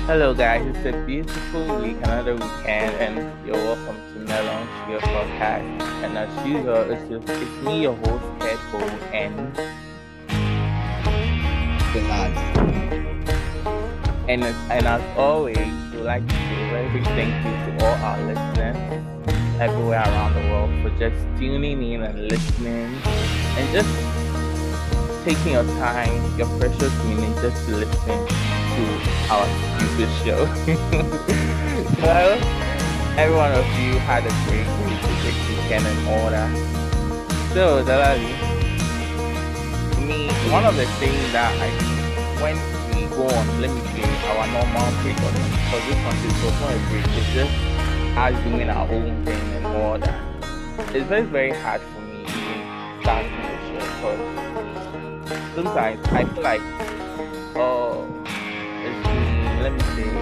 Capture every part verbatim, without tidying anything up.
Hello, guys. It's a beautiful week, another weekend, and you're welcome to Melon Your podcast. And as usual, it's, your, it's me, your host, Kepo, and Glad. and and as always, we'd like to say a very big thank you to all our listeners everywhere around the world for just tuning in and listening, and just taking your time, your precious minutes, just to listen to our stupid show. Well, every one of you had a great week, a great weekend, and all that. So, Dalali, me, one of the things that I when we go on, let me say, our normal break, or for this one, it was not a break, it's just us doing our own thing and all that. It's very, very hard for me even starting the show because sometimes I feel like, oh, it's been, let me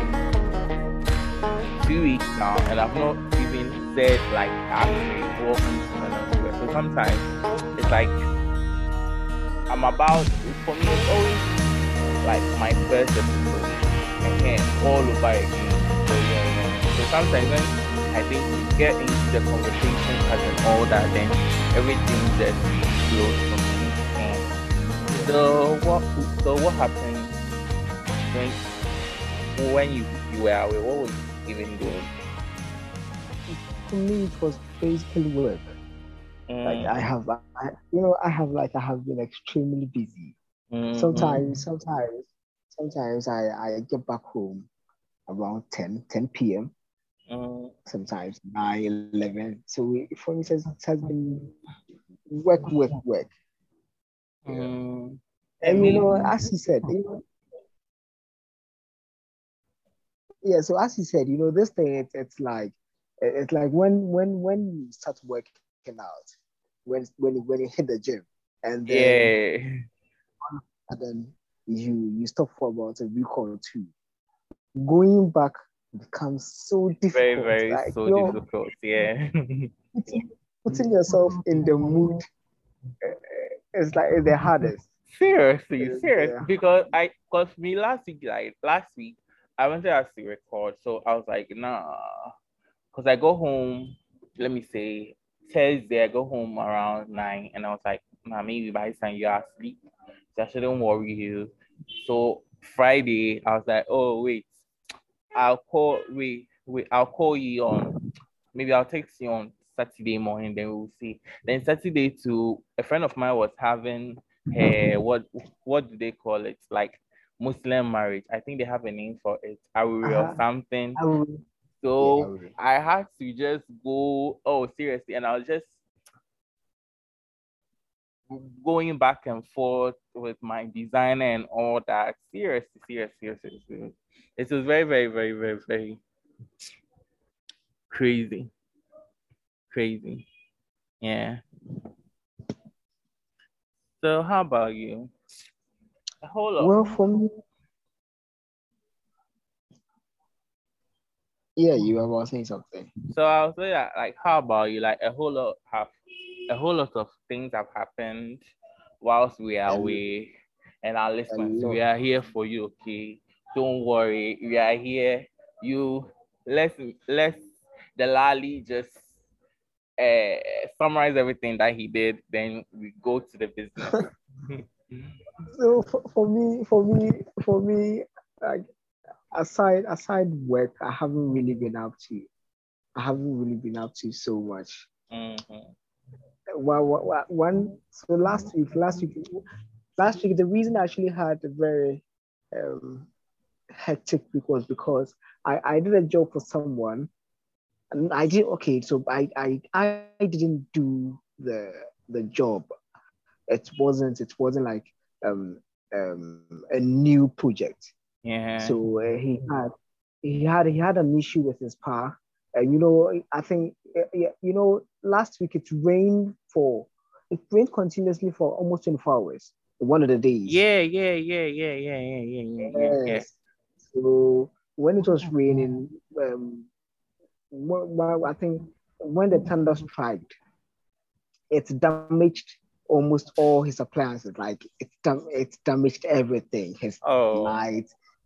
say, two weeks now, and I've not even said like actually welcome to another. So sometimes it's like I'm about, for me, it's always like my first episode again, all over again. So yeah, yeah. So sometimes when I think we get into the conversation and all that, then everything just flows from me. And so what? So what happened when when you you were away? What was you even doing? For me, it was basically work. Like I Mm-hmm. have, I, you know, I have like I have been extremely busy. Mm-hmm. Sometimes, sometimes, sometimes I I get back home around ten ten p m. Sometimes nine eleven. So it, for me, it has, it has been work, work, work. Yeah. Mm-hmm. And And you me. know, as you said, you know, yeah. So as you said, you know, this thing, it's it's like it's like when when when you start working out, when when you, when you hit the gym, and then Yeah. and then you you stop for about a week or two. Going back becomes so Very, difficult. very Like so you're difficult. Yeah. putting, putting yourself in the mood is like the hardest. Seriously, Is serious. the Because I, cause me last week, like last week, I wanted us to record, so I was like, nah. Cause I go home. Let me say Thursday, I go home around nine, and I was like, nah, maybe by the time you're asleep, so I shouldn't worry you. So Friday, I was like, oh wait, I'll call. Wait, wait, I'll call you on. Maybe I'll text you on Saturday morning, then we'll see. Then Saturday too, a friend of mine was having her what what do they call it? Like Muslim marriage. I think they have a name for it, Awuri or uh, something. I will, yeah, I So will. I had to just go, oh seriously, and I was just going back and forth with my designer and all that. Seriously, seriously, seriously, seriously. It was very, very, very, very, very crazy. Crazy. Yeah. So how about you? A whole lot. Well, for me, yeah, you were about saying something. So I'll say that, like, how about you? Like, a whole lot have, a whole lot of things have happened whilst we are A, away, and our a listeners, we lot. are here for you. Okay, don't worry, we are here. You let's let's the Lali just uh summarize everything that he did. Then we go to the business. So for, for me, for me, for me, like aside aside work, I haven't really been up to. I haven't really been up to so much. Mm-hmm. Well, well, one so last week, last week, last week, the reason I actually had a very um, hectic week was because I I did a job for someone, and I did okay. So I I I didn't do the the job. It wasn't it wasn't like um um a new project. Yeah. So uh, he had he had he had an issue with his power. And you know, I think uh, yeah, you know, last week it rained for it rained continuously for almost twenty-four hours. One of the days. Yeah. Yeah. Yeah. Yeah. Yeah. Yeah. Yeah. Yeah. Yeah. Yeah. Yes. So when it was raining, um, well, I think when the thunder struck, it damaged almost all his appliances. Like it, dam- it damaged everything. His Oh. lights,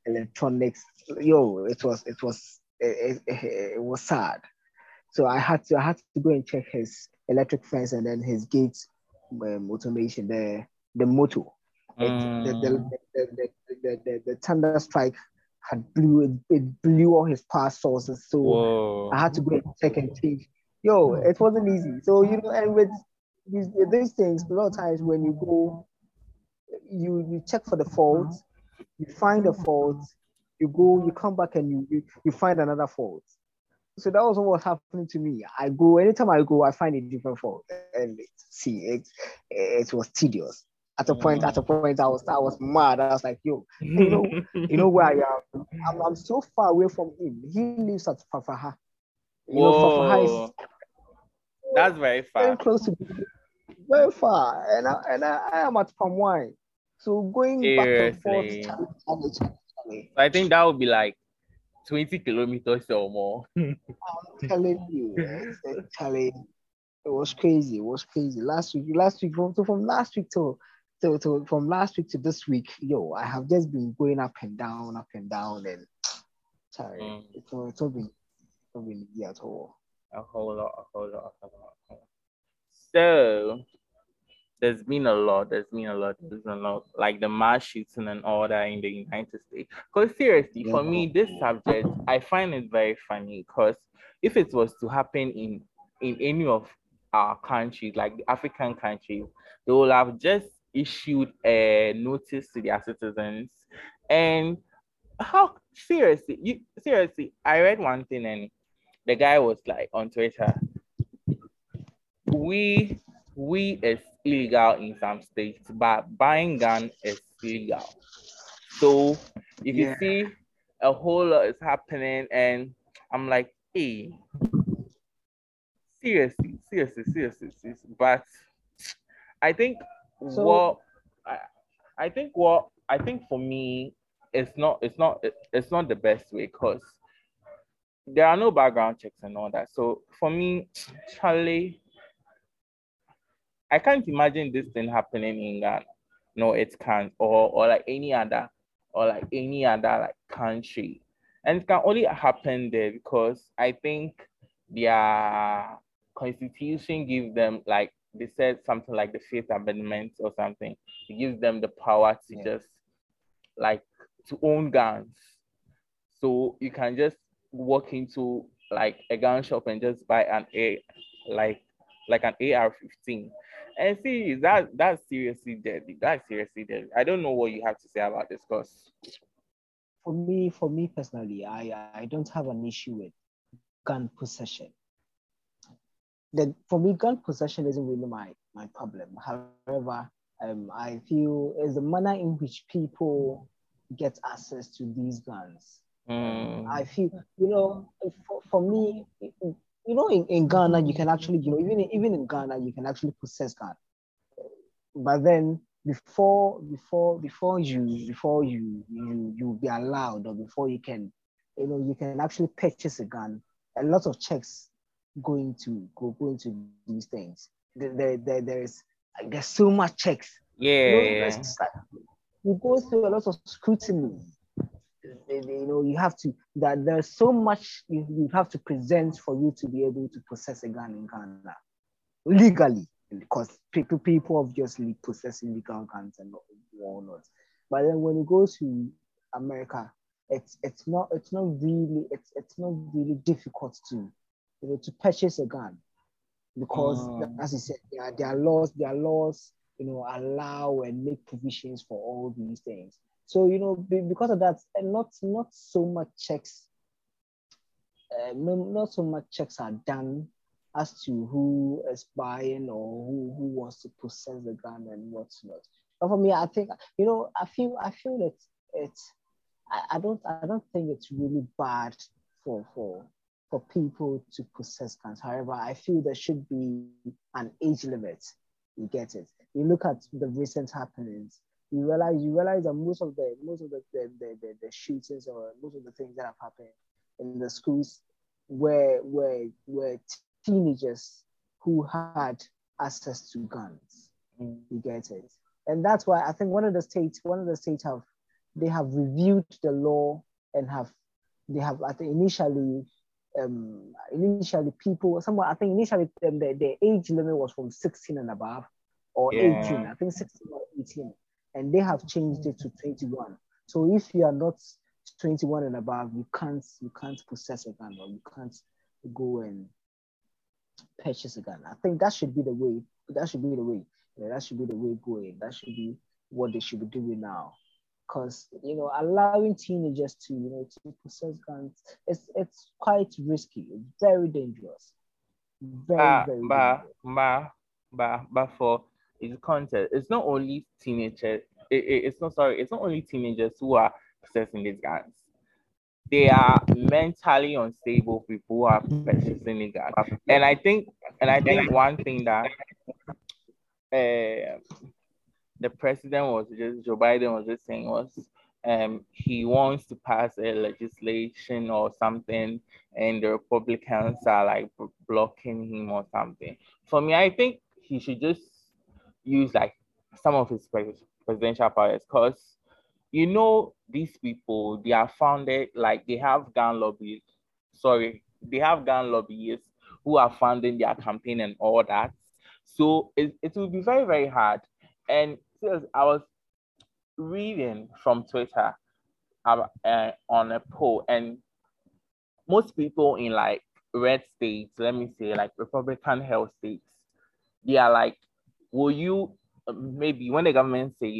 electronics. Yo, it was it was it, it, it was sad. So I had to I had to go and check his electric fence and then his gate um, automation, the the motor. It the the Mm. the, the, the, the, the thunder strike had blew it, it blew all his power sources. So I Whoa. had to go and check and change. Yo, it wasn't easy. So you know, and with these, with these things, a lot of times when you go, you you check for the fault, you find the fault, you go, you come back and you you, you find another fault. So that was what was happening to me. I go anytime I go, I find a different fault, and see it. It was tedious. At a point, at a Mm. point, I was I was mad. I was like, yo, you know, you know where I am. I'm, I'm so far away from him. He lives at Fafaha. You know, Fafaha is Whoa. That's very very far. close to very far, and I, and I, I am at Palm Wine. So going back and forth, Seriously. challenge, challenge, challenge. So I think that would be like twenty kilometers or more. I'm telling you, it's a challenge. It was crazy. It was crazy. Last week, last week, from, so from last week to, to, to from last week to this week, yo, I have just been going up and down, up and down, and sorry, Mm. it's not, it's not been, it's not been easy at all. A whole lot, a whole lot, a whole lot. A whole lot. So there's been a lot, there's been a lot, there's been a lot, like the mass shooting and all that in the United States. Because seriously, Yeah. for me, this subject, I find it very funny because if it was to happen in in any of our countries, like the African countries, they will have just issued a notice to their citizens. And how seriously, you seriously, I read one thing and the guy was like on Twitter, we we is illegal in some states, but buying gun is legal. So if you Yeah. see a whole lot is happening, and I'm like, hey, seriously, seriously, seriously, seriously. But I think So what I, I think what I think for me it's not it's not it's not the best way because there are no background checks and all that. So for me, Charlie, I can't imagine this thing happening in Ghana. No, it can't, or or like any other, or like any other like country, and it can only happen there because I think their constitution gives them like they said something like the Fifth Amendment or something. It gives them the power to yeah. just like to own guns. So you can just walk into like a gun shop and just buy an A like like an A R fifteen. And see that that's seriously deadly. That's seriously deadly. I don't know what you have to say about this because For me, for me personally, I I don't have an issue with gun possession. The, for me, gun possession isn't really my my problem. However, um, I feel is the manner in which people get access to these guns. Um, I mm, feel, you know, for, for me, you know, in, in Ghana, you can actually, you know, even even in Ghana, you can actually possess gun. But then before before before you before you you you be allowed or before you can, you know, you can actually purchase a gun, a lot of checks going to go go into these things. There, there, there there's there's so much checks. You know, yeah. that's like, you go through a lot of scrutiny. You know, you have to that there's so much you, you have to present for you to be able to possess a gun in Ghana legally, because people people obviously possess illegal guns and whatnot. But then when you go to America, it's it's not it's not really it's it's not really difficult to, you know, to purchase a gun, because Mm, as you said, there are, there are laws, there are laws, you know, allow and make provisions for all these things. So, you know, because of that, and not not so much checks, uh, no, not so much checks are done as to who is buying or who, who wants to possess the gun and what's not. But for me, I think, you know, I feel I feel that it's I, I don't I don't think it's really bad for for for people to possess guns. However, I feel there should be an age limit. You get it. You look at the recent happenings. You realize you realize that most of the most of the the, the, the, the shootings or most of the things that have happened in the schools were were were teenagers who had access to guns. mm, You get it. And that's why I think one of the states, one of the states have they have reviewed the law and have they have I think initially um initially people someone I think initially um, the, the age limit was from sixteen and above or Yeah. eighteen, I think sixteen or eighteen, and they have changed it to twenty-one. So if you are not twenty-one and above, you can't you can't possess a gun or you can't go and purchase a gun. I think that should be the way. That should be the way. Yeah, that should be the way going. That should be what they should be doing now. Because you know, allowing teenagers to you know to possess guns, it's it's quite risky. It's very dangerous. Very Uh, very but dangerous. but but but for its content, it's not only teenagers. It, it, it's not sorry. It's not only teenagers who are possessing these guns. They are mentally unstable people who are possessing these guns. And I think and I think one thing that uh, the president was just Joe Biden was just saying was um he wants to pass a legislation or something, and the Republicans are like b- blocking him or something. For me, I think he should just use like some of his pres- presidential powers, because you know these people they are founded like they have gun lobbies. Sorry, they have gun lobbyists who are funding their campaign and all that. So it, it will be very very hard. And since I was reading from Twitter uh, uh, on a poll, and most people in like red states, let me say like Republican held states, they are like, will you uh, maybe when the government says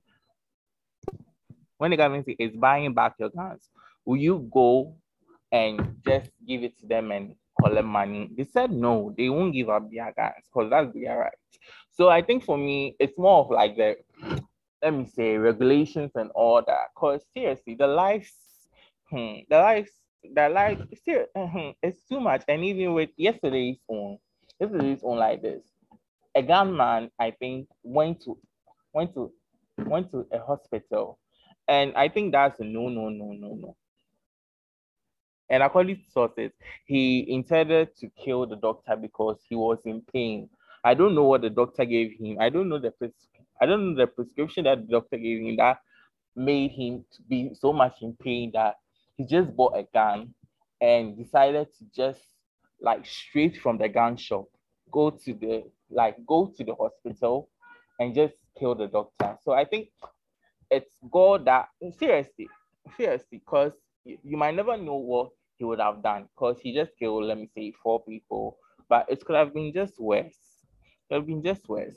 when the government says is buying back your guns, will you go and just give it to them and collect money? They said no, they won't give up their guns because that's their right. So I think for me, it's more of like the let me say regulations and all that. Because seriously, the lives, hmm, the lives, the life, ser- mhm, it's too much. And even with yesterday's own, yesterday's own like this, a gunman I think went to went to went to a hospital, and I think that's a no no no no no. And according to sources, he intended to kill the doctor because he was in pain. I don't know what the doctor gave him. I don't know the pres- I don't know the prescription that the doctor gave him that made him to be so much in pain that he just bought a gun and decided to just like straight from the gun shop go to the like go to the hospital and just kill the doctor. So I think it's God that seriously, seriously, because you, you might never know what he would have done because he just killed, let me say, four people, but it could have been just worse. It could have been just worse.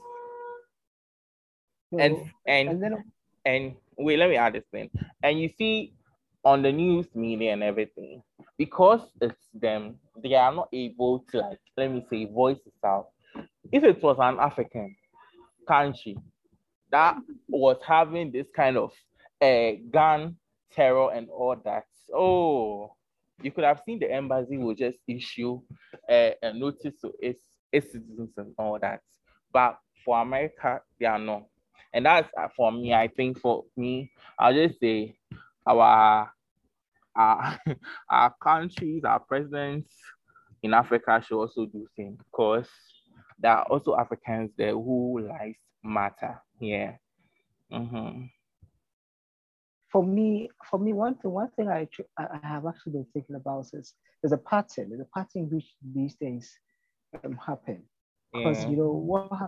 And So and and then and wait, let me add this thing. And you see on the news media and everything, because it's them, they are not able to like, let me say, voice it out. If it was an African country that was having this kind of uh, gun terror and all that, oh, you could have seen the embassy will just issue uh, a notice to its, its citizens and all that. But for America, they are not. And that's uh, for me, I think for me, I'll just say our, our, our countries, our presidents in Africa should also do the same, because there are also Africans there who lives matter. Yeah. Mm-hmm. for me, for me, one thing, one thing I I have actually been thinking about is there's a pattern. There's a pattern in which these things um, happen. Because Yeah. you know what happens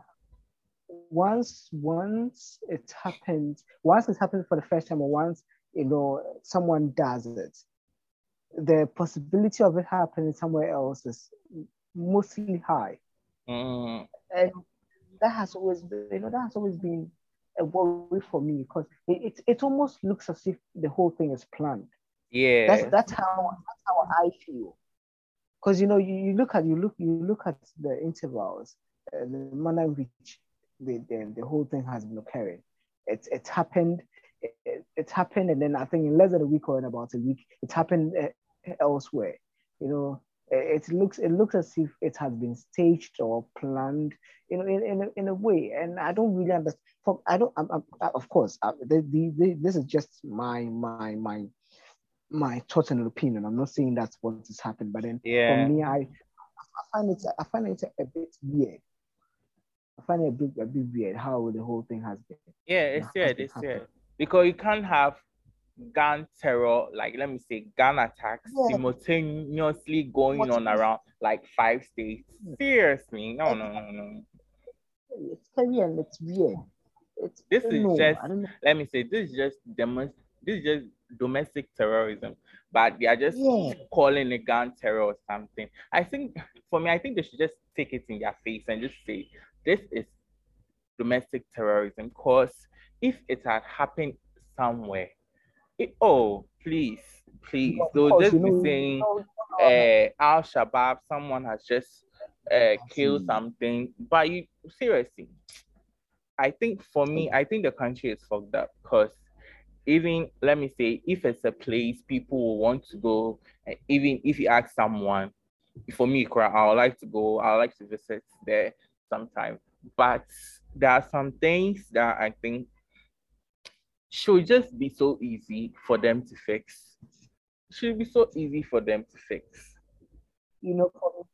once once it happens, once it happens for the first time, or once you know someone does it, the possibility of it happening somewhere else is mostly high. Mm, And that has always been, you know, that has always been a worry for me because it, it, it almost looks as if the whole thing is planned. That's yes. that's how that's how I feel. Because you know, you, you look at you look you look at the intervals, uh, the manner in which the, the, the whole thing has been occurring. It's it's happened, it, it's happened, and then I think in less than a week or in about a week, it's happened uh, elsewhere. You know, it looks it looks as if it has been staged or planned, you know, in in a, in a way. And I don't really understand. From I don't. I'm, I'm, of course, I, the, the, the, this is just my my my my thoughts and opinion. I'm not saying that's what has happened, but then for Yeah. me, I I find it I find it a bit weird. I find it a bit a bit weird how the whole thing has been Yeah, it's has weird. been It's happening. weird. Because you can't have gun terror, like let me say gun attacks Yeah. simultaneously going on around like five states. Seriously, no, no, no, no. It's scary and it's weird. It's This is know, just, I don't know. let me say, this is just demon, this is just domestic terrorism, but they are just Yeah. calling it gun terror or something. I think, for me, I think they should just take it in their face and just say, this is domestic terrorism, because if it had happened somewhere, it, oh, please, please, Of they'll course, just you be know, saying, you know, uh, Al Shabaab, someone has just uh, killed something, but you, seriously, I think for me, I think the country is fucked up, because even, let me say, if it's a place people will want to go, and even if you ask someone, for me, I would like to go, I would like to visit there sometime. But there are some things that I think should just be so easy for them to fix. Should be so easy for them to fix. You know, for me,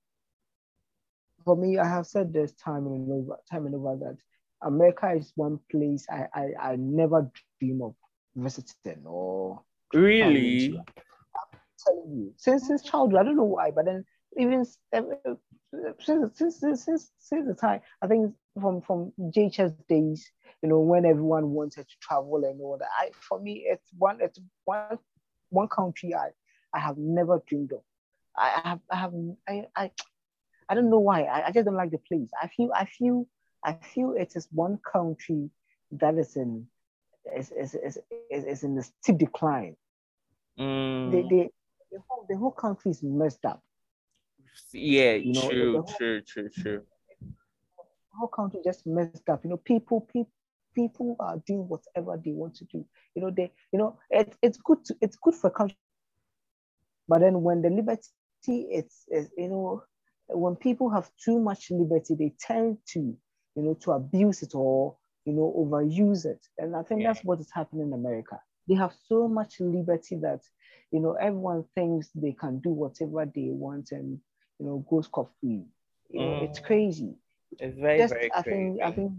for me, I have said this time and over, time and over that America is one place I, I, I never dream of visiting or traveling to. Really? I'm telling you, since since childhood, I don't know why, but then even since since since since, since the time, I think from from J H S days, you know, when everyone wanted to travel and all that. I for me, it's one it's one one country I I have never dreamed of. I have I have I I, I don't know why. I, I just don't like the place. I feel I feel I feel it is one country that is in is is is, is, is in a steep decline. Mm. They, they, the whole the whole country is messed up. Yeah, you know, true, whole, true, true, true. The whole country just messed up. You know, people people people are doing whatever they want to do. You know, they you know it, it's good to it's good for a country. But then when the liberty it's, it's you know when people have too much liberty, they tend to, you know, to abuse it or, you know, overuse it. And I think yeah. that's what is happening in America. They have so much liberty that, you know, everyone thinks they can do whatever they want and, you know, go scot-free. You know, mm. it's crazy. It's very, just, very I crazy. think, I think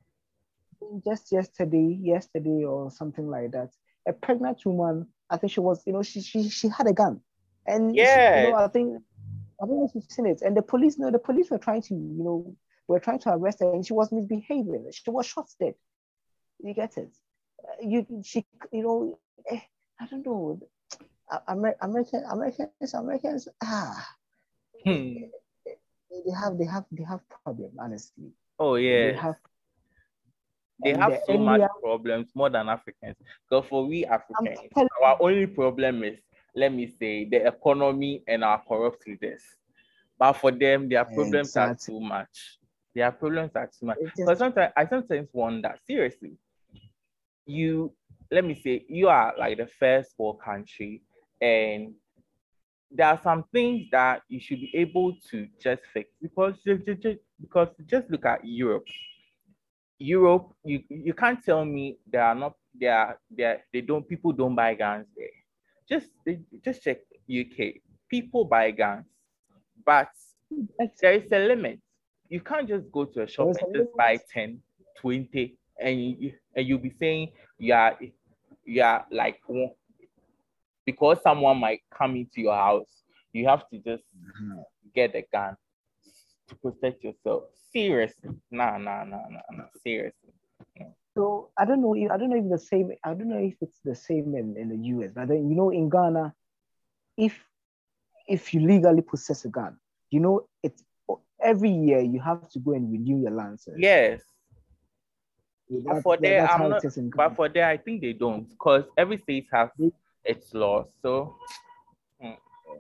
just yesterday, yesterday or something like that, a pregnant woman, I think she was, you know, she she, she had a gun. And, yes. she, you know, I think, I don't know if you've seen it. And the police, no, the police were trying to, you know, were trying to arrest her, and she was misbehaving. She was shot dead. You get it? Uh, you, she, you know, eh, I don't know. Amer- American, Americans, Americans, ah, hmm. they have, they have, they have problems. Honestly. Oh yeah. They have. They have the so earlier, much problems more than Africans. So for we Africans, our only problem is, let me say, the economy and our corrupt leaders. But for them, their problems exactly. are too much. Their problems are too much. Because sometimes I sometimes wonder, seriously, you, let me say, you are like the first world country, and there are some things that you should be able to just fix. Because just, just, because just look at Europe. Europe, you you can't tell me there are not there there they don't people don't buy guns there. Just they, just check U K. People buy guns, but there is a limit. You can't just go to a shop and just limit. buy ten, twenty, and you and you'll be saying you are you are like, because someone might come into your house, you have to just mm-hmm. get a gun to protect yourself. Seriously, nah, nah, nah, nah, nah. Seriously. So I don't know. I don't know if the same. I don't know if it's the same in, in the U S. But then, you know, in Ghana, if if you legally possess a gun, you know, it's every year you have to go and renew your license. Yes. So but for there, I'm not. But for there, I think they don't, because every state has its laws. So. Hmm.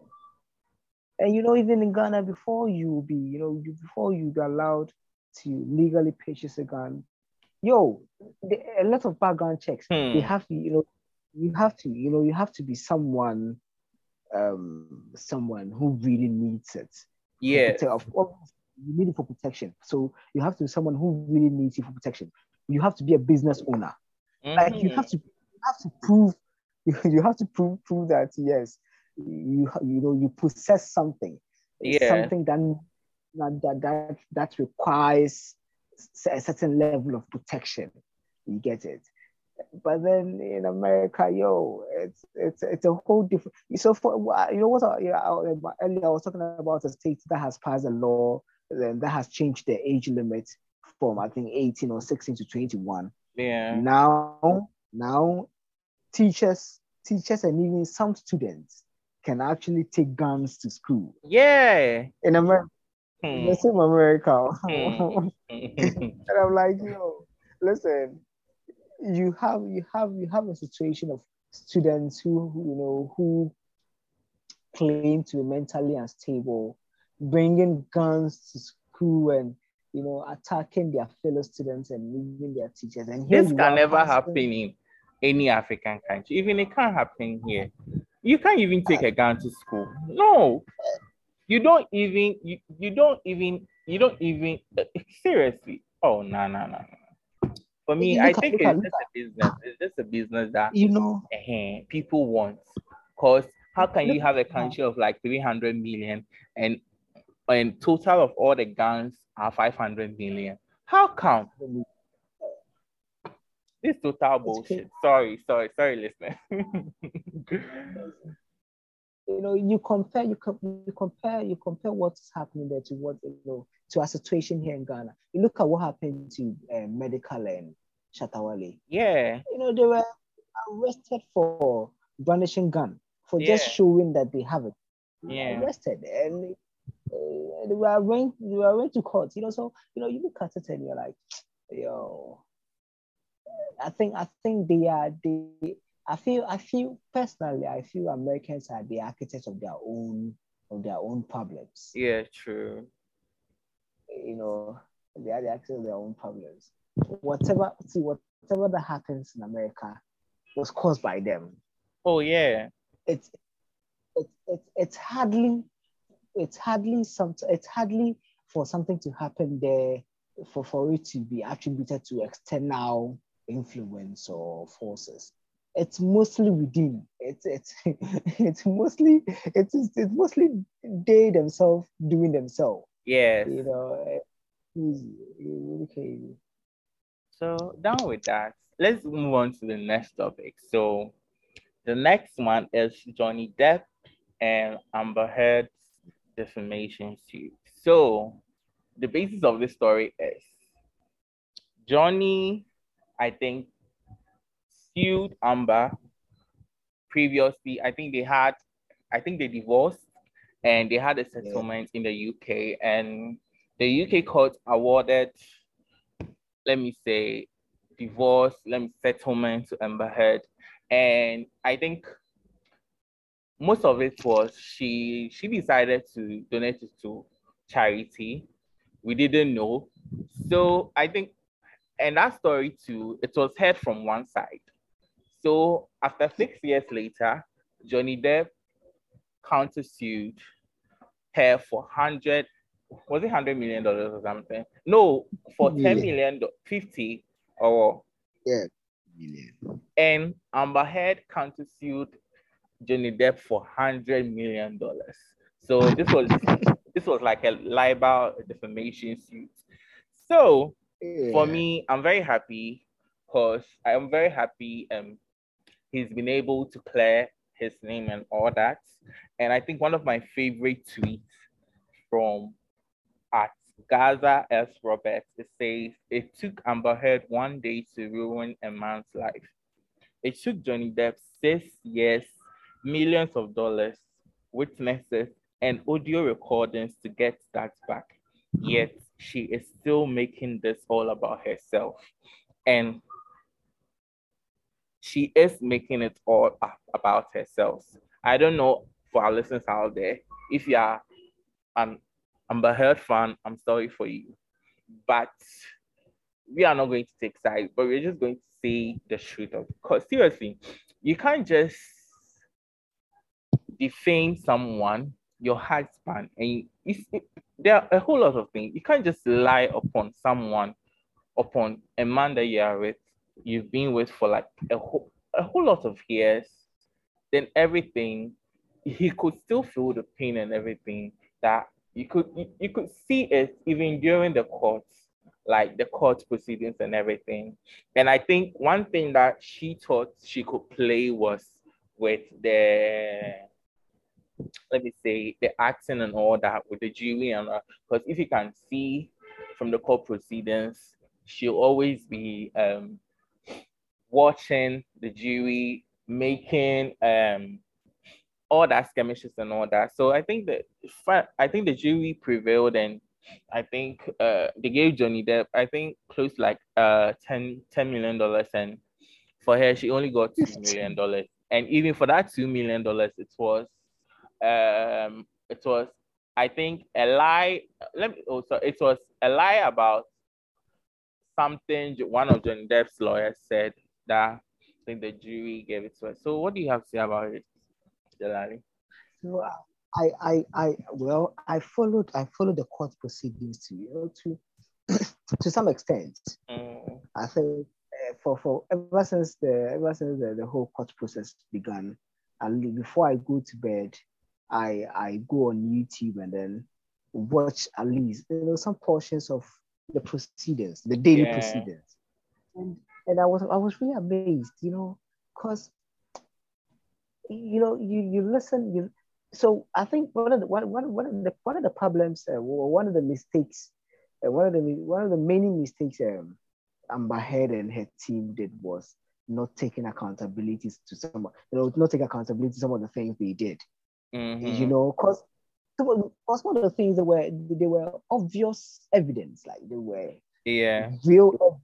And, you know, even in Ghana, before you be, you know, before you be allowed to legally purchase a gun, yo, the, a lot of background checks. Hmm. They have to, you know, you have to, you know, you have to be someone, um, someone who really needs it. Yeah. Of course, you need it for protection. So you have to be someone who really needs it for protection. You have to be a business owner. Mm-hmm. Like you have to, you have to prove, you have to prove, prove that yes. You you know you possess something, yeah. something that, that that that requires a certain level of protection. You get it, But then in America, yo, it's it's it's a whole different. So for you know what? I- Yeah, I- earlier I was talking about a state that has passed a law, then that has changed the age limit from I think eighteen or sixteen to twenty-one. Yeah. Now, now teachers, teachers, and even some students can actually take guns to school Yeah. in America. Hmm. The same America, Hmm. and I'm like, yo, listen, you have you have you have a situation of students who, who you know who claim to be mentally unstable, bringing guns to school and you know attacking their fellow students and even their teachers. And here This you can are never passing. happen in any African country. Even it can't happen here. You can't even take a gun to school. No, you don't even. You, you don't even. You don't even. Uh, seriously. Oh no no no. For me, I Look at think look it's at look just a at business. It's just a business that you know uh, people want. Cause how can look you have a at country of like three hundred million and and total of all the guns are five hundred million? How come? This total bullshit. Sorry, sorry, sorry, listener. you know you compare you, com- you compare you compare what's happening there to what you know to our situation here in Ghana. You look at what happened to uh, medical and Shatawale. Yeah, You know they were arrested for brandishing gun for just yeah, showing that they have it. They were yeah. arrested and uh, they were arraigned, they were arraigned to court. You know, so you know you look at it and you're like, yo, I think I think they are they. I feel I feel personally I feel Americans are the architects of their own of their own problems. Yeah, true. You know, they are the architects of their own problems. Whatever see whatever that happens in America was caused by them. Oh yeah. It's it's it's it's hardly it's hardly some it's hardly for something to happen there for, for it to be attributed to external influence or forces. It's mostly within. It's it's it's mostly it's it's mostly they themselves doing themselves. Yes. You know, okay. So down with that, let's move on to the next topic. So the next one is Johnny Depp and Amber Heard's defamation suit. So the basis of this story is Johnny, I think, sued Amber previously. I think they had, I think they divorced and they had a settlement yeah. in the U K, and the U K court awarded, let me say, divorce, let me settlement to Amber Heard. And I think most of it was she she decided to donate it to charity. We didn't know. So I think, and that story too, it was heard from one side. So after six years later, Johnny Depp countersued her for hundred, was it hundred million dollars or something? No, for ten million, fifty or yeah, million. And Amber Heard countersued Johnny Depp for hundred million dollars. So this was this was like a libel defamation suit. So yeah. For me, I'm very happy because I am very happy um he's been able to clear his name and all that. And I think one of my favorite tweets from at Gaza S. Roberts, it says, it took Amber Heard one day to ruin a man's life. It took Johnny Depp six years, millions of dollars, witnesses, and audio recordings to get that back. Yet she is still making this all about herself. And she is making it all about herself. I don't know for our listeners out there, if you are an Amber Heard fan, I'm sorry for you. But we are not going to take sides, but we're just going to say the truth of it. Because seriously, you can't just defame someone, your husband, and it's, it, there are a whole lot of things. You can't just lie upon someone, upon a man that you are with, you've been with for like a whole, a whole lot of years, then everything, he could still feel the pain and everything that you could you, you could see it even during the courts like the court proceedings and everything. And I think one thing that she thought she could play was with the, let me say, the acting and all that with the jury, and because if you can see from the court proceedings, she'll always be um watching the jury making um all that skirmishes and all that. So I think that I think the jury prevailed, and I think uh they gave Johnny Depp, I think, close to like uh ten, ten million dollars, and for her she only got two million dollars. And even for that two million dollars, it was um it was I think a lie. Let me also it was a lie about something one of Johnny Depp's lawyers said that I think the jury gave it to us. So what do you have to say about it, Delali? So I, I, I, well, I followed, I followed the court proceedings to, you know, to, to some extent. Mm. I think uh, for for ever since the ever since the, the whole court process began, and before I go to bed, I I go on YouTube and then watch at least, you know, some portions of the proceedings, the daily Yeah. proceedings, and and I was I was really amazed, you know, because you know you you listen you. So I think one of the one, one, one of the one of the problems, uh, one of the mistakes, uh, one of the one of the many mistakes um, Amber Heard and her team did was not taking accountability to some, you know, not taking accountability to some of the things they did. Mm-hmm. You know, because because one of the things that were they were obvious evidence, like they were yeah real.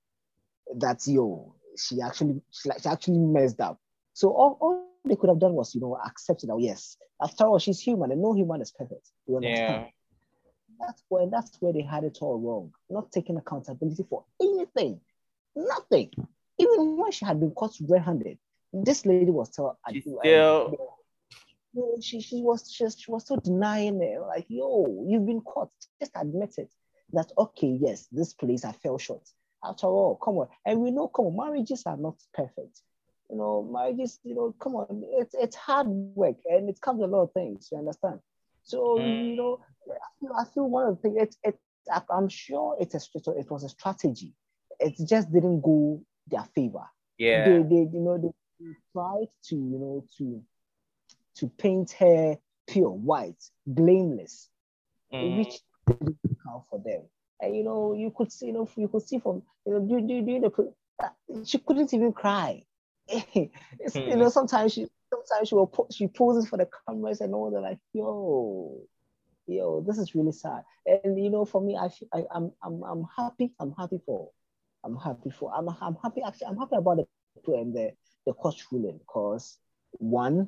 That's yo, she actually she, like, she actually messed up. So all, all they could have done was, you know, accept it. Oh yes, after all, she's human, and no human is perfect. You understand? yeah That's where that's where they had it all wrong. Not taking accountability for anything, nothing. Even when she had been caught red-handed, this lady was still. She's uh, still uh, she she was she, she was still denying it. Like, yo, you've been caught. Just admit it. That okay, yes, this place I fell short. After all, come on, and we know, come on, marriages are not perfect. You know, marriages. You know, come on, it's it's hard work, and it comes with a lot of things. You understand? So mm, you know, I feel, I feel one of the things. It's it's I'm sure it's a it was a strategy. It just didn't go their favor. yeah They they you know they tried to you know to to paint her pure white, blameless, mm, which didn't work out for them. And you know, you could see, you know, you could see from you know, during the she couldn't even cry. It's, you know, mm, sometimes she sometimes she will put she poses for the cameras and all that, like, yo, yo, this is really sad. And you know, for me, I, I I'm I'm I'm happy. I'm happy for I'm happy for I'm I'm happy actually I'm happy about the the the court ruling because one,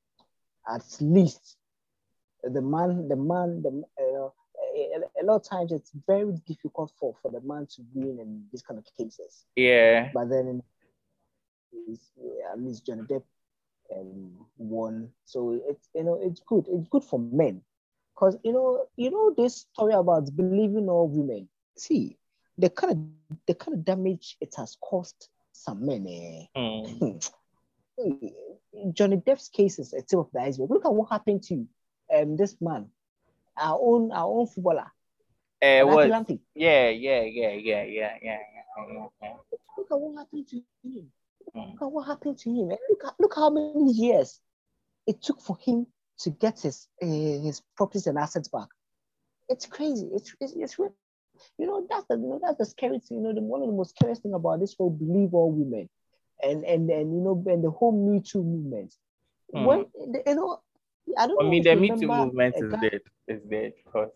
at least the man, the man, the uh, a, a lot of times it's very difficult for, for the man to win in these kind of cases. yeah But then in, at least Johnny Depp um, won, so it's you know it's good. It's good for men because you know you know this story about believing all women. See the kind of the kind of damage it has caused some men. Eh? mm. Johnny Depp's case is a tip of the iceberg. Look at what happened to um, this man, our own our own footballer, It was Adakilampi. yeah yeah yeah yeah yeah yeah yeah, yeah. Look at what happened to him. Mm. Look at what happened to him. And look at look how many years it took for him to get his uh, his properties and assets back. It's crazy. It's it's, it's you know that's the you know that's the scary thing. You know, the, one of the most scariest thing about this whole believe all women, and and and you know, and the whole Me Too movement. When Mm. you know, I don't For know me, if the you Me Too remember movement a is guy. dead. Is dead because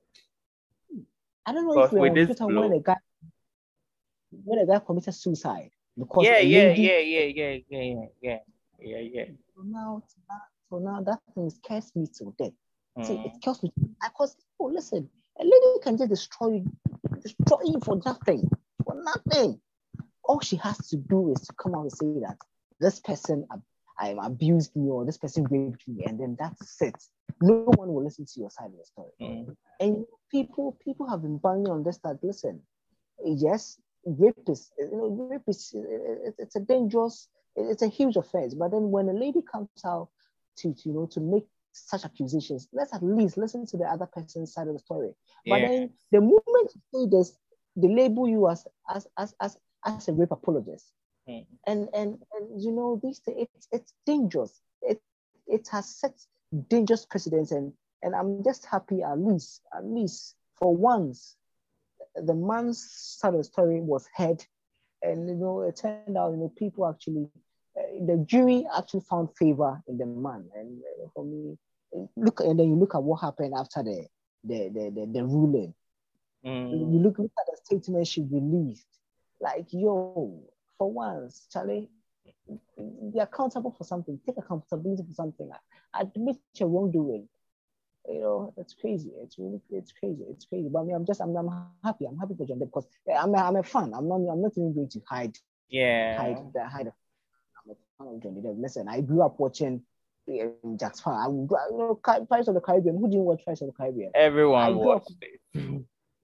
I don't know if because we were with on this Twitter when blow. a guy when a guy committed suicide because Yeah a yeah lady. yeah yeah yeah yeah yeah yeah yeah. So now, so now that thing scares me to death. See, it Mm. kills me because oh, listen, a lady can just destroy destroy you for nothing, for nothing. All she has to do is to come out and say that this person I abused me or this person raped me, and then that's it. No one will listen to your side of the story. Mm. And people, people have been banging on this that listen, yes, rape is, you know, rape is it's a dangerous, it's a huge offense. But then when a lady comes out to, to you know to make such accusations, let's at least listen to the other person's side of the story. But Yeah then the moment you say this, they label you as as as as, as a rape apologist. Mm. And, and and you know, this it's it's dangerous. It it has set dangerous precedents, and and I'm just happy at least at least for once the man's side of the story was heard, and you know it turned out, you know, people actually uh, the jury actually found favor in the man. And uh, for me, look, and then you look at what happened after the the the the, the ruling. Mm. You look, look at the statement she released. Like, yo, for once, Charlie, be accountable for something. Take accountability for something. Admit your wrongdoing. You know, it's crazy. It's really, it's crazy. It's crazy. But I mean, I'm just, I'm, I'm happy. I'm happy for John Depp because I'm, a, I'm a fan. I'm not, I'm not even going to hide, Yeah. hide the, hide. I'm a fan of John Depp. Listen, I grew up watching um, Jack Sparrow. I, you know, Pirates of the Caribbean. Who didn't watch Pirates of the Caribbean? Everyone I grew watched up, it.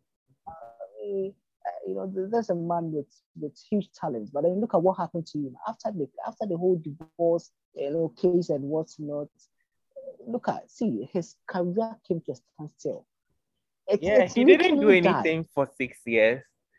Uh, you know, there's a man with with huge talents, but then look at what happened to him after the after the whole divorce, you know, case and what's not. Look at, see, his career came to a standstill. It's, Yeah, it's he didn't do literally died. anything for six years.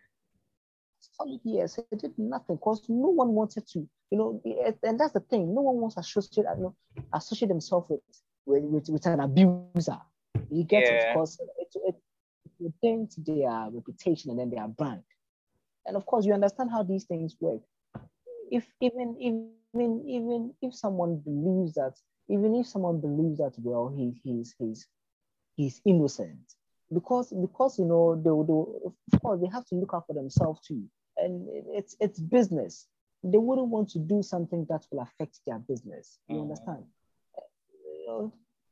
Solid years, he did nothing because no one wanted to, you know, it, and that's the thing. No one wants to associate, you know, associate himself with with, with, with an abuser. You get it? Yeah. Because it, it, it dents their reputation and then their brand. And of course, you understand how these things work. If even even even if someone believes that, even if someone believes that, well, he he's he's he's innocent, because because you know they will, of course they have to look out for themselves too, and it's it's business. They wouldn't want to do something that will affect their business. You Mm. understand? Yo,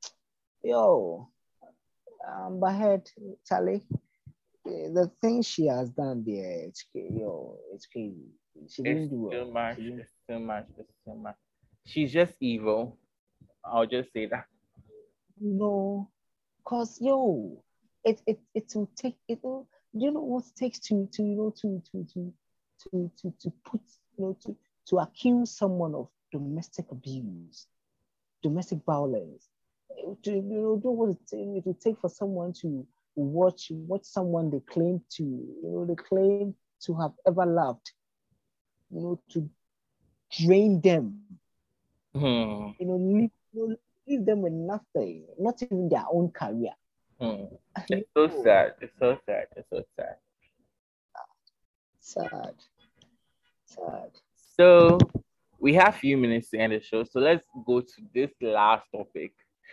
yo um, Bahed, Charlie, the things she has done there, it's yo, it's crazy. She didn't It's do well. too much. She didn't- It's too much. It's too much. She's just evil. I'll just say that. No, cause yo, it it it will take it. Will, do you know what it takes to to you know to to to to to to put you know to to accuse someone of domestic abuse, domestic violence? To, you know, do what it, it will take for someone to watch watch someone they claim to you know they claim to have ever loved, you know, to drain them, Hmm. you know, leave, you know, leave them with nothing, not even their own career. Hmm. It's so sad. It's so sad. It's so sad. Sad. Sad. So we have a few minutes to end the show. So let's go to this last topic.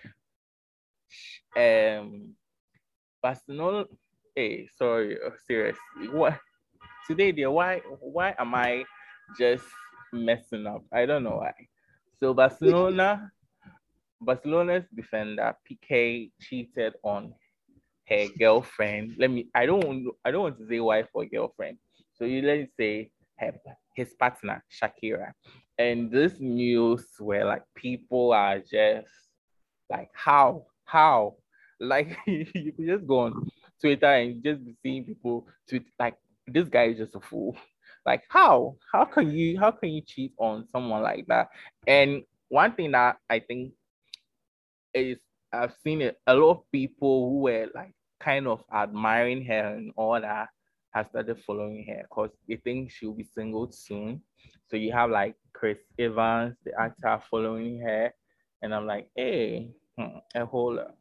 Um, Barcelona. Hey, sorry, oh, seriously. What today, dear? Why? Why am I just messing up? I don't know why. So Barcelona, Barcelona's defender Piqué cheated on her girlfriend. Let me. I don't. want- I don't want to say wife or girlfriend. So you let's say her, his partner Shakira, and this news where like people are just like how how like you could just go on Twitter and just be seeing people tweet like this guy is just a fool. Like how how can you how can you cheat on someone like that? And one thing that I think is I've seen it, a lot of people who were like kind of admiring her and all that have started following her because they think she'll be single soon. So you have like Chris Evans, the actor, following her, and I'm like, hey, hmm, a whole lot.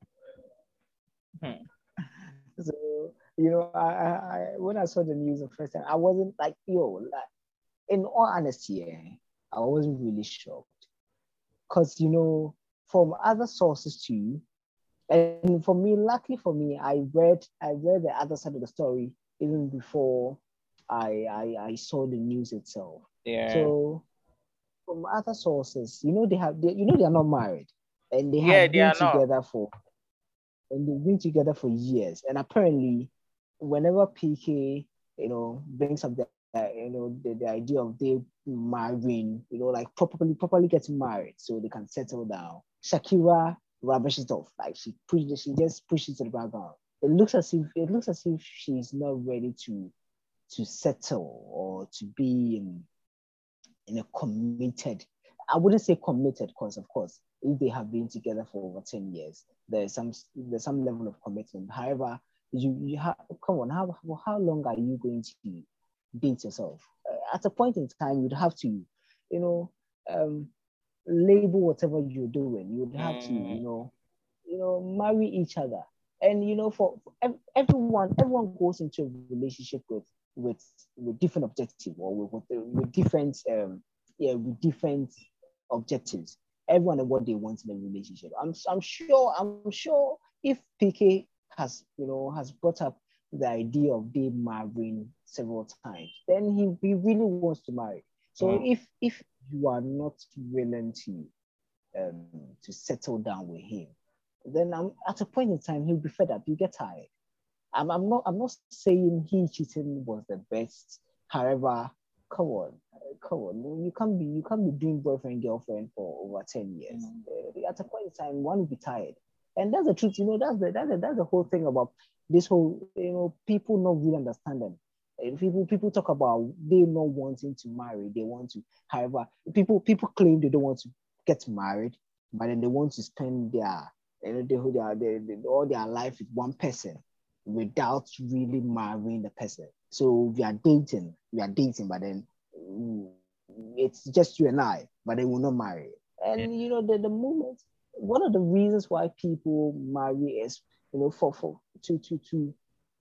Hmm. So, you know, I, I, I when I saw the news the first time, I wasn't like, yo, like, in all honesty, eh, I wasn't really shocked. Because, you know, from other sources too, and for me, luckily for me, I read I read the other side of the story even before I I, I saw the news itself. Yeah. So from other sources, you know, they have they, you know they are not married, and they Yeah, have they been are not. together for and they've been together for years. And apparently, whenever P K, you know, brings up the uh, you know the, the idea of they marrying, you know, like properly properly getting married so they can settle down, Shakira rubbishes it off. Like she pushes, she just pushes to the background. It looks as if it looks as if she's not ready to to settle or to be in in a committed. I wouldn't say committed because, of course, if they have been together for over ten years, there's some there's some level of commitment. However, You you have come on. How how long are you going to date yourself? Uh, at a point in time, you'd have to, you know, um, label whatever you're doing. You'd have to, you Mm, know, you know, marry each other. And you know, for, for everyone, everyone goes into a relationship with with with different objective or with with, with different um yeah with different objectives. Everyone and what they want in a relationship. I'm I'm sure I'm sure if P K has you know has brought up the idea of being marrying several times, then he, he really wants to marry. So mm, if if you are not willing to um to settle down with him, then I'm at a point in time he'll be fed up. You get tired. I'm, I'm not I'm not saying he cheating was the best. However, come on, come on, you can't be you can't be doing boyfriend girlfriend for over ten years. mm. Uh, at a point in time, one will be tired, and that's the truth. You know, that's the that's the, that's the whole thing about this whole you know people not really understanding. Uh, People people talk about they not wanting to marry. They want to. However, people people claim they don't want to get married, but then they want to spend their you know their, their, their all their life with one person without really marrying the person. So we are dating, we are dating, but then mm, it's just you and I, but they will not marry. Yeah. And you know, the, the moment one of the reasons why people marry is, you know, for for to to to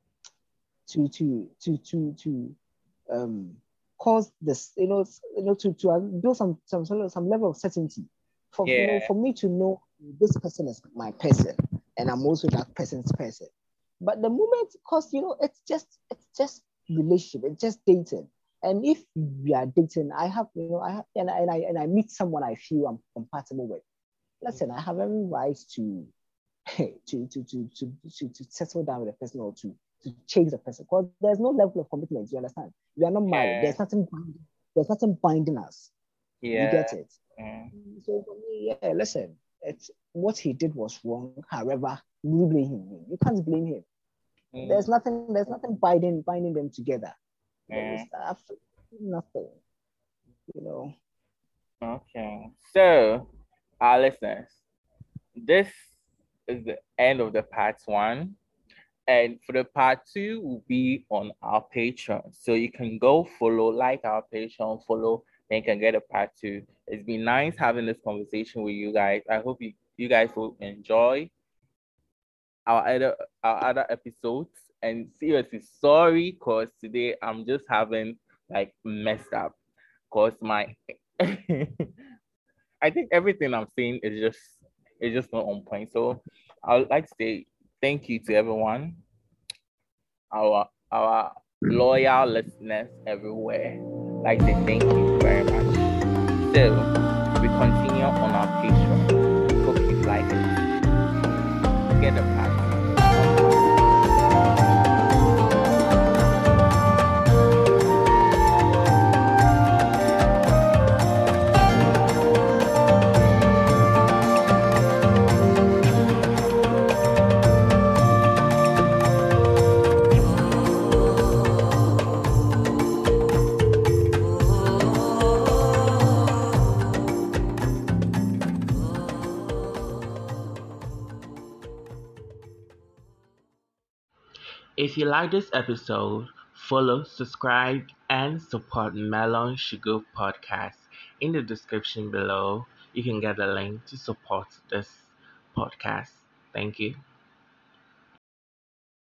to to to to to um cause this, you know, you know, to to build some some some level of certainty. For you know, Yeah. for me to know this person is my person, and I'm also that person's person. But the moment, because you know, it's just it's just relationship, it's just dating. And if we are dating, I have you know, I have and I and I and I meet someone I feel I'm compatible with. Listen, I have every right to to to to to to, to settle down with a person or to to change the person because there's no level of commitment. You understand? We are not married. Yeah. There's nothing binding. There's nothing binding us. You Yeah. get it? Mm, So for me, yeah, listen, it's what he did was wrong. However, you blame him. You can't blame him. mm, There's nothing. There's nothing binding binding them together. There is mm. absolutely nothing. You know. Okay. So, our listeners, this is the end of the part one. And for the part two will be on our Patreon. So you can go follow, like our Patreon, follow, and you can get a part two. It's been nice having this conversation with you guys. I hope you, you guys will enjoy our other our other episodes. And seriously, sorry, cause today I'm just having like messed up. Cause my I think everything I'm saying is just is just not on point. So I would like to say thank you to everyone, our our loyal listeners everywhere. Like to say thank you very much. So we continue on our Patreon. Hope you like it. Get a pack. If you like this episode, follow, subscribe, and support Melon Sugar Podcast. In the description below, you can get a link to support this podcast. Thank you.